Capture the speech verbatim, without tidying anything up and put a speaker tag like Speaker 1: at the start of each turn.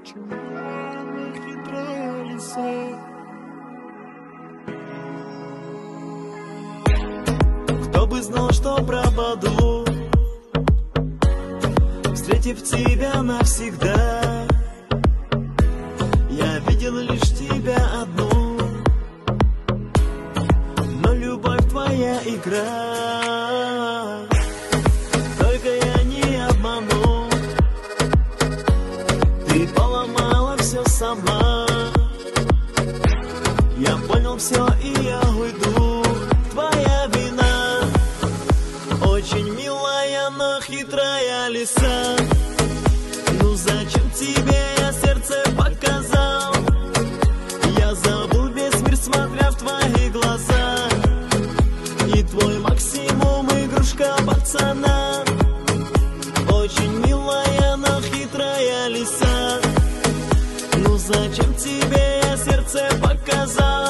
Speaker 1: очень милая, хитрая лиса. Кто бы знал, что пропаду, встретив тебя навсегда. Я видел лишь тебя одну, но любовь твоя игра. Только я не обману, ты поломала все сама. Я понял все и я уйду, твоя вина. Очень милая, но хитрая лиса. Ну зачем тебе я сердце показал? Я забыл весь мир, смотря в твои глаза. И твой максимум игрушка пацана. Очень милая, но хитрая лиса. Ну зачем тебе я сердце показал?